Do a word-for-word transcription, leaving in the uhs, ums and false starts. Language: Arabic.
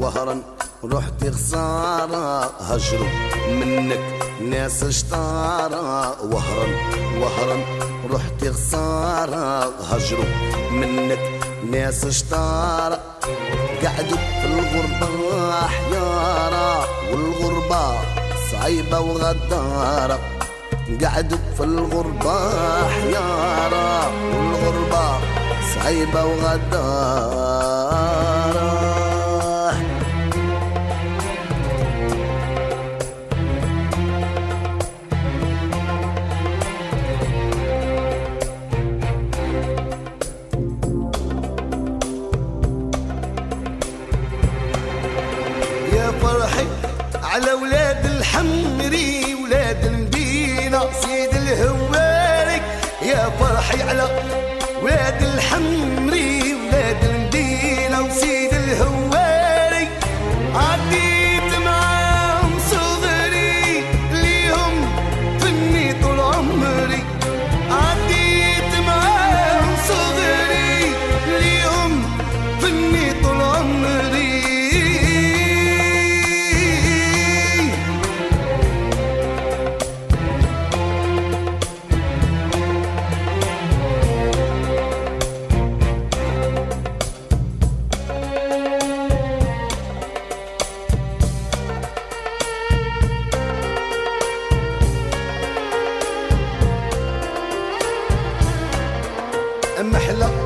وهرا رحت خسارة هجروا منك ناس اشطارة وهرا وهرا رحت خسارة هجروا منك ناس اشطارة قعدوا في الغربة حيارة والغربة صعيبة وغدارة قعدوا في الغربة حيارة والغربة صعيبة وغدارة يا فرحي على ولاد الحمري ولاد المدينة سيد الهواري يا فرحي على ولاد الحمري ولاد المدينة وسيد الهواري عديت معاهم صغري ليهم فني طول عمري عديت معاهم صغري ليهم فني طول عمري محلى